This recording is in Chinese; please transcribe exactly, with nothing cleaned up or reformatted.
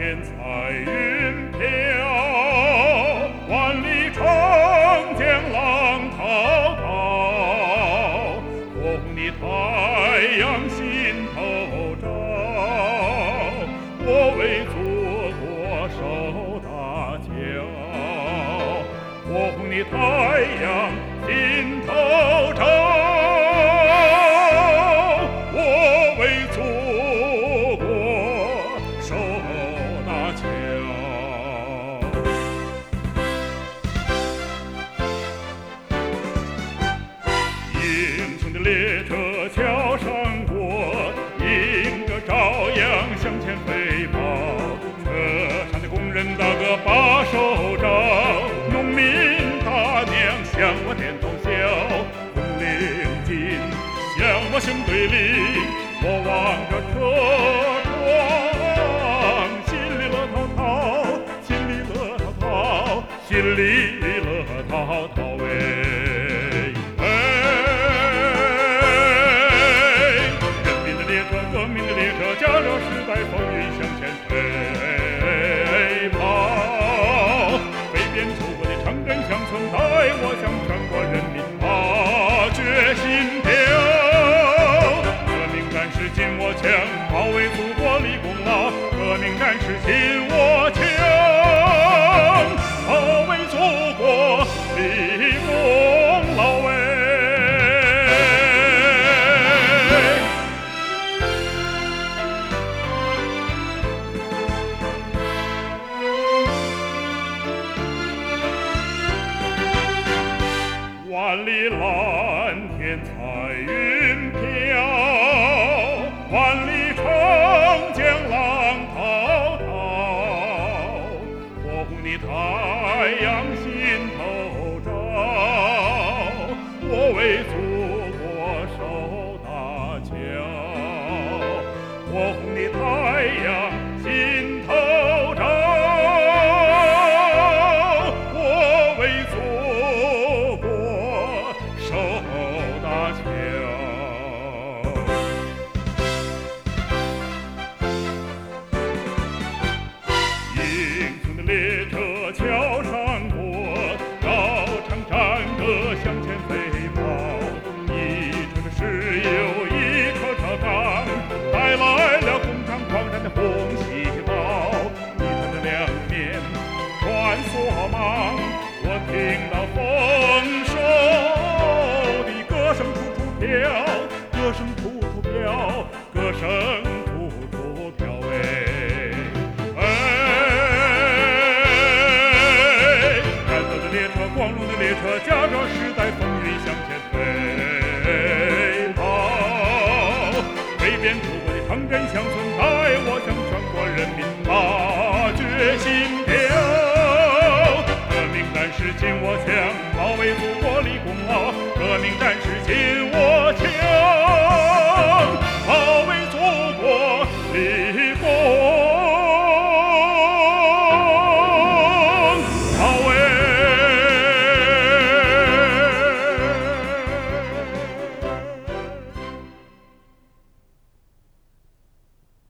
天彩云飘，万里长江浪滔滔。火红的太阳心头照，我为祖国守大桥。火红的太阳心头照，我为祖国守大桥。英雄的列车桥上过，迎着朝阳向前飞跑。车上的工人大哥把手招，农民大娘向我点头笑。风铃紧向我胸对里，我望着车窗，心里乐滔滔，心里乐滔滔，心里乐滔滔哎哎！人民的列车，革命的列车，驾着时代风云向前飞跑。飞遍祖国的城镇乡村，带我向全国人民把决心表。革命战士紧握枪，保卫祖国立功劳。革命战士紧握枪，保卫祖国立功劳哎！万里蓝天彩云飘，万里长江浪滔滔。火红的太阳心头照，我为祖国守大桥。火红的太阳心头照，我为祖国守大桥。英雄的列车桥上过，照常站着向前飞跑。一车的石油，一车车钢，带来了工厂矿山的红细胞。一船的两面穿梭忙，我听到丰收的歌声处处飘，歌声处处飘，歌声处处飘哎哎！燃烧的列车，光荣的列车，驾着时代风云向前飞跑。飞遍祖国的城镇乡村，带我向全国人民把决心表。革命战士紧握枪，保卫祖国立功劳。革命战士